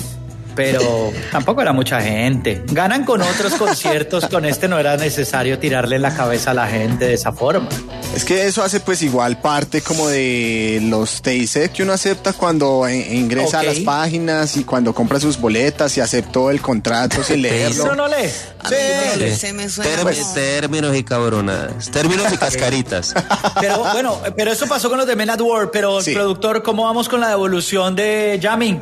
Pero tampoco era mucha gente. Ganan con otros conciertos, con este no era necesario tirarle en la cabeza a la gente de esa forma. Es que eso hace pues igual parte como de los T I C que uno acepta cuando ingresa okay. a las páginas y cuando compra sus boletas y aceptó el contrato sin leerlo. ¿Eso no lee? Sí. sí. Se me suena Term- como... Términos y cabronadas. Términos y cascaritas. Pero bueno, pero eso pasó con los de Men at Work, pero sí. el productor, ¿cómo vamos con la devolución de Jamming?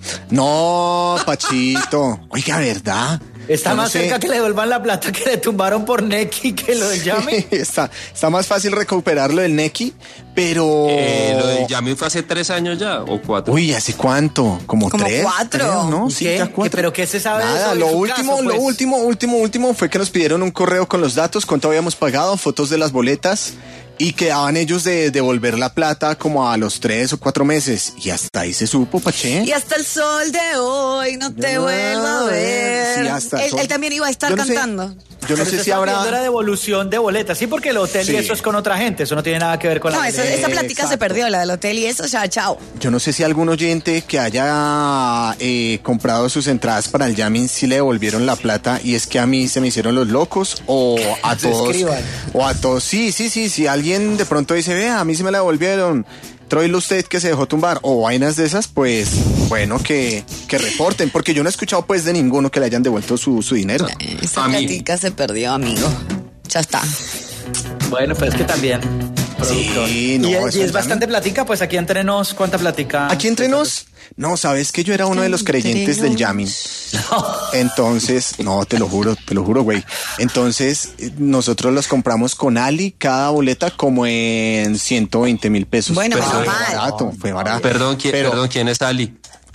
No, Pachito. Oiga, ¿verdad? Está más no cerca que le devuelvan la plata que le tumbaron por Neki que lo del Yami. Sí, está, está más fácil recuperar lo del Neki, pero... Eh, lo del Yami fue hace tres años ya, o cuatro. Uy, ¿hace cuánto? ¿Como, Como tres? cuatro. Creo, ¿no? Sí, ¿Qué? ya cuatro. ¿Pero qué se sabe Nada, de eso? Lo de último, caso, pues? lo último, último, último fue que nos pidieron un correo con los datos, cuánto habíamos pagado, fotos de las boletas... Y quedaban ellos de devolver la plata como a los tres o cuatro meses. Y hasta ahí se supo, Paché. Y hasta el sol de hoy no te no, vuelvo a ver. Sí, hasta él, él también iba a estar yo no cantando. Sé, yo no Pero sé si habrá... la devolución de boletas. Sí, porque el hotel sí. y eso es con otra gente. Eso no tiene nada que ver con no, la... No, esa plática Exacto. se perdió, la del hotel y eso ya, chao. Yo no sé si algún oyente que haya eh, comprado sus entradas para el Jamming sí le devolvieron la plata y es que a mí se me hicieron los locos o a todos. Escriban. O a todos. Sí, sí, sí. Si alguien de pronto dice, vea, a mí sí me la devolvieron. Troilo usted que se dejó tumbar o vainas de esas, pues bueno, que, que reporten, porque yo no he escuchado pues de ninguno que le hayan devuelto su, su dinero. Esa plática se perdió, amigo. Ya está. Bueno, pues es que también. Productor. Sí, no, y, es, y es bastante platica, pues aquí entre nos, ¿cuánta platica? Aquí entre nos, no, sabes que yo era uno de los creyentes del Jamming. No. Entonces, no, te lo juro, te lo juro, güey. Entonces, nosotros los compramos con Ali, cada boleta como en ciento veinte mil pesos. Bueno, pero fue barato, fue barato. Perdón, ¿quién, pero, perdón, ¿quién es Ali?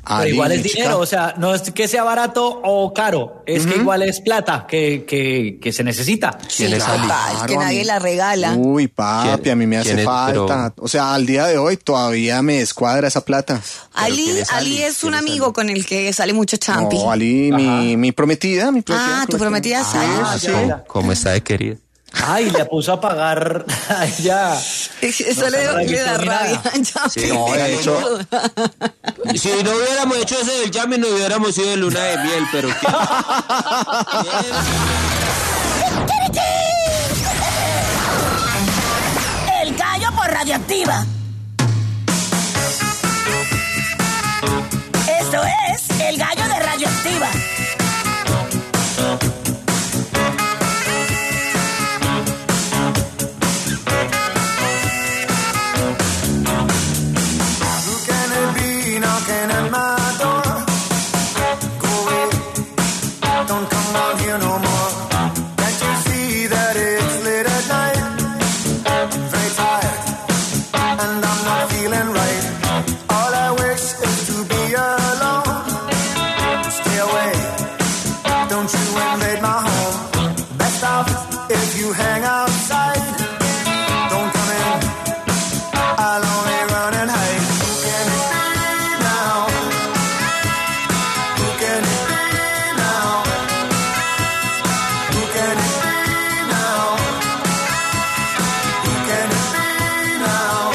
Pero Ali, igual es mi chica. dinero, o sea, no es que sea barato o caro, es que igual es plata que, que, que se necesita. ¿Quién es Ali? Total, que nadie la regala. Uy, papi, ¿Quién- a mí me hace quién es? falta. O sea, al día de hoy todavía me descuadra esa plata. Ali, ¿quién es Ali Ali? es un ¿Quién es amigo con el que sale mucho champi. No, Ali, mi, mi prometida, mi prometida. Ah, tu prometida es Ali. Ah, sí. ya, ya. ¿Cómo está de querida? Ay, le puso a pagar a ella. Eso No, le, Sandra, le da ni rabia. nada. Champi. No, de hecho, Si no hubiéramos hecho ese del llame, no hubiéramos ido de luna de miel, pero ¿qué? El gallo por Radioactiva. Esto es El Gallo de Radioactiva. Who can it be knocking at my door? Go away, don't come down here no more. Can't you see that it's late at night? I'm very tired, and I'm not feeling right. All I wish is to be alone. Stay away, don't you invade my home. Best off if you hang outside. Don't come in, I'll only run and hide. Who can it be now? Who can it be now? Who can it be now? Who can it be now?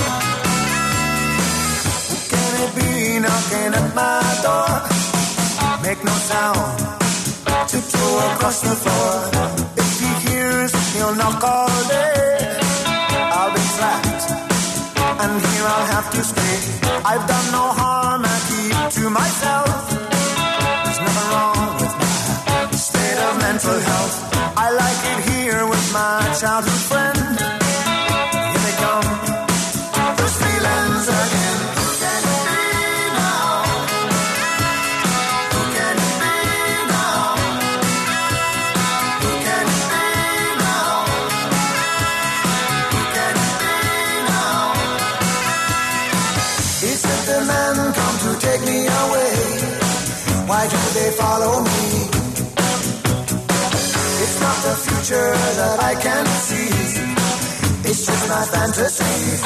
Who can it be knocking at my door? Make no sound, tiptoe across the floor. If he hears, he'll knock all day. I'll be trapped, and here I'll have to stay. I've done no harm, I keep to myself. There's nothing wrong with my state of mental health. I like it here with my childhood friend. Here they come, those feelings again. Who can it be now? Who can it be now? Who can it be now? Who can it be now? He said the men come to take me away. Why do they follow me? It's not the future that I can see. It's just my fantasy.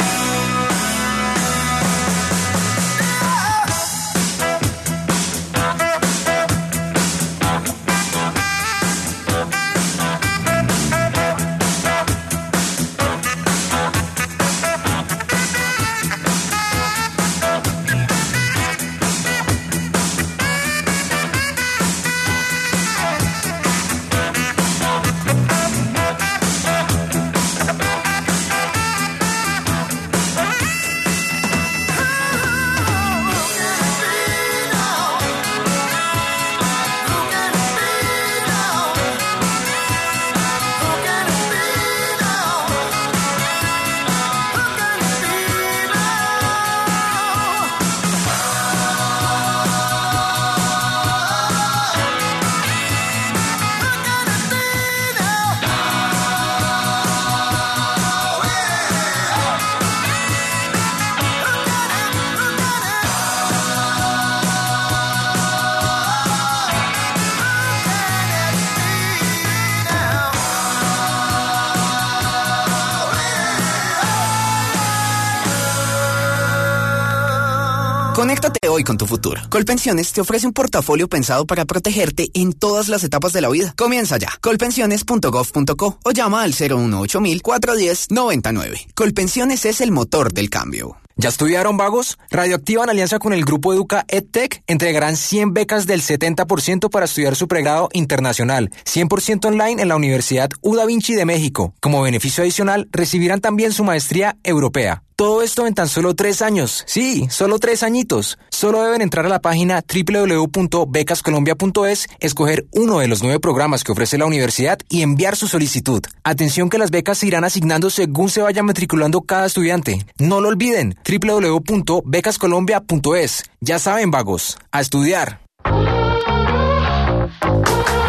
Conéctate hoy con tu futuro. Colpensiones te ofrece un portafolio pensado para protegerte en todas las etapas de la vida. Comienza ya. colpensiones punto gov punto co o llama al cero uno ocho mil cuatrocientos diez noventa y nueve. Colpensiones es el motor del cambio. ¿Ya estudiaron, vagos? Radioactiva, en alianza con el grupo Educa EdTech, entregarán cien becas del setenta por ciento para estudiar su pregrado internacional, cien por ciento online en la Universidad U Da Vinci de México. Como beneficio adicional, recibirán también su maestría europea. Todo esto en tan solo tres años. Sí, solo tres añitos. Solo deben entrar a la página doble u doble u doble u punto becas colombia punto es, escoger uno de los nueve programas que ofrece la universidad y enviar su solicitud. Atención, que las becas se irán asignando según se vaya matriculando cada estudiante. No lo olviden, doble u doble u doble u punto becas colombia punto es. Ya saben, vagos, a estudiar.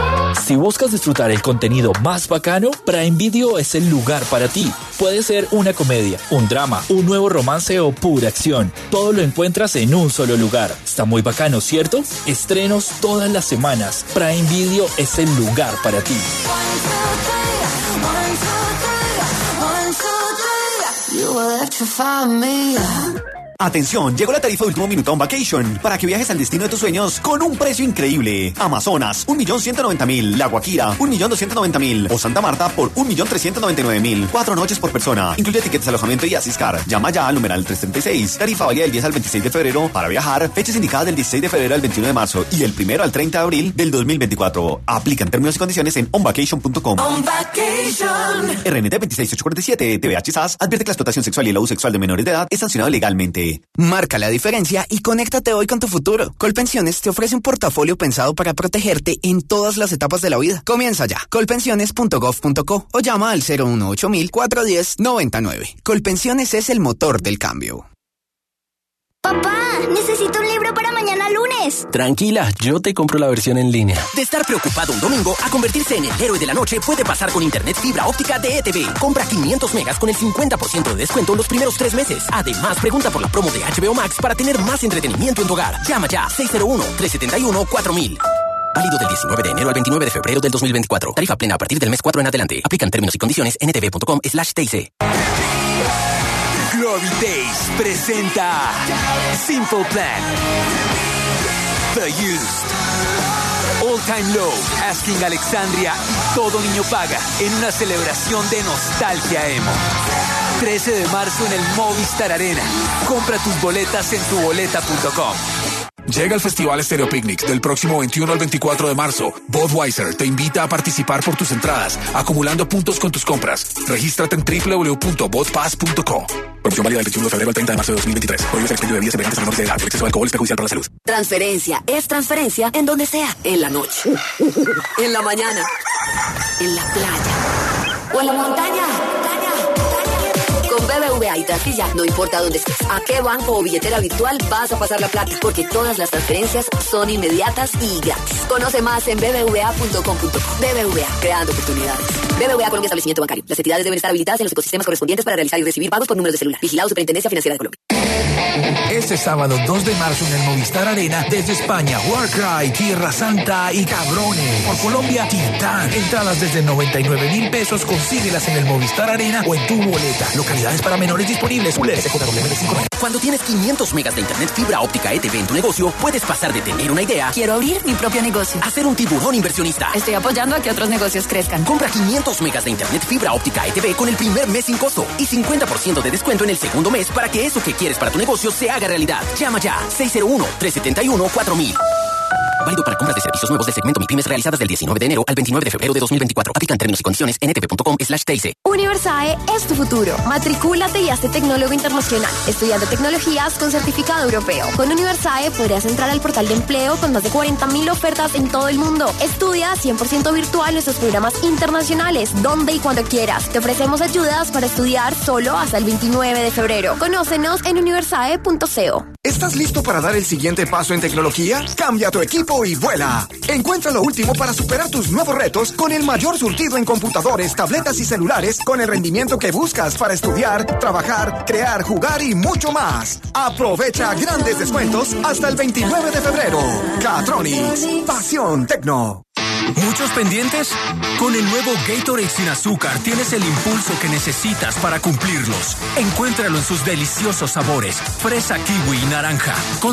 Si buscas disfrutar el contenido más bacano, Prime Video es el lugar para ti. Puede ser una comedia, un drama, un nuevo romance o pura acción. Todo lo encuentras en un solo lugar. Está muy bacano, ¿cierto? Estrenos todas las semanas. Prime Video es el lugar para ti. Atención, llegó la tarifa de último minuto On Vacation para que viajes al destino de tus sueños con un precio increíble. Amazonas, un millón ciento noventa mil. La Guajira, un millón doscientos noventa mil. O Santa Marta por un millón trescientos noventa y nueve mil. Cuatro noches por persona. Incluye tiquetes, alojamiento y Asiscar. Llama ya al numeral trescientos treinta y seis. Tarifa válida del diez al veintiséis de febrero para viajar. Fechas indicadas del dieciséis de febrero al veintiuno de marzo y el primero al treinta de abril del dos mil veinticuatro. Aplican términos y condiciones en on vacation punto com. On Vacation. R N T veintiséis mil ochocientos cuarenta y siete. T V H S A S advierte que la explotación sexual y el abuso sexual de menores de edad es sancionado legalmente. Marca la diferencia y conéctate hoy con tu futuro. Colpensiones te ofrece un portafolio pensado para protegerte en todas las etapas de la vida. Comienza ya. colpensiones punto gov punto co o llama al cero uno ocho mil cuatrocientos diez noventa y nueve. Colpensiones es el motor del cambio. Papá, necesito un libro para mañana lunes. Tranquila, yo te compro la versión en línea. De estar preocupado un domingo a convertirse en el héroe de la noche puede pasar con Internet Fibra Óptica de E T V. Compra quinientos megas con el cincuenta por ciento de descuento los primeros tres meses. Además, pregunta por la promo de H B O Max para tener más entretenimiento en tu hogar. Llama ya seis cero uno, tres siete uno, cuatro mil. Válido del diecinueve de enero al veintinueve de febrero del dos mil veinticuatro. Tarifa plena a partir del mes cuatro en adelante. Aplican términos y condiciones en etv punto com slash T I C. Glory Days presenta Simple Plan, The Used, All Time Low, Asking Alexandria y Todo Niño Paga en una celebración de nostalgia emo. trece de marzo en el Movistar Arena. Compra tus boletas en tu boleta punto com. Llega el Festival Stereo Picnic del próximo veintiuno al veinticuatro de marzo. Budweiser te invita a participar por tus entradas, acumulando puntos con tus compras. Regístrate en doble u doble u doble u punto budpass punto co. Promoción válida del veintiuno de febrero al treinta de marzo de dos mil veintitrés. Prohíbe el expendio de bebidas embriagantes a menores de edad. El exceso de alcohol es perjudicial para la salud. Transferencia es transferencia en donde sea. En la noche, en la mañana, en la playa o en la montaña. Con B B V A y Transfilla, no importa dónde estés, a qué banco o billetera virtual vas a pasar la plata, porque todas las transferencias son inmediatas y gratis. Conoce más en b b v a punto com punto co. B B V A, creando oportunidades. B B V A Colombia Establecimiento Bancario. Las entidades deben estar habilitadas en los ecosistemas correspondientes para realizar y recibir pagos por números de celular. Vigilado Superintendencia Financiera de Colombia. Este sábado dos de marzo en el Movistar Arena, desde España, Warcry, Tierra Santa y Cabrones. Por Colombia, Titán. Entradas desde noventa y nueve mil pesos, consíguelas en el Movistar Arena o en tu boleta. Localidades para menores disponibles. Cuando tienes quinientos megas de internet fibra óptica E T V en tu negocio, puedes pasar de tener una idea, quiero abrir mi propio negocio, a ser un tiburón inversionista. Estoy apoyando a que otros negocios crezcan. Compra quinientos megas de internet fibra óptica E T V con el primer mes sin costo y cincuenta por ciento de descuento en el segundo mes para que eso que quieres para tu negocio se haga realidad. Llama ya seis cero uno, tres siete uno, cuatro mil. Válido para compras de servicios nuevos del segmento MIPYMES realizadas del diecinueve de enero al veintinueve de febrero de dos mil veinticuatro. Aplican términos y condiciones en etv punto com slash T I C. Universae es tu futuro. Matricúlate y hazte tecnólogo internacional, estudiando tecnologías con certificado europeo. Con Universae podrás entrar al portal de empleo con más de cuarenta mil ofertas en todo el mundo. Estudia cien por ciento virtual nuestros programas internacionales, donde y cuando quieras. Te ofrecemos ayudas para estudiar solo hasta el veintinueve de febrero. Conócenos en universae punto co. ¿Estás listo para dar el siguiente paso en tecnología? Cambia tu equipo y vuela. Encuentra lo último para superar tus nuevos retos con el mayor surtido en computadores, tabletas y celulares con el rendimiento que buscas para estudiar, trabajar, crear, jugar y mucho más. Aprovecha grandes descuentos hasta el veintinueve de febrero. Catronics, pasión tecno. ¿Muchos pendientes? Con el nuevo Gatorade sin azúcar tienes el impulso que necesitas para cumplirlos. Encuéntralo en sus deliciosos sabores, fresa, kiwi y naranja. Con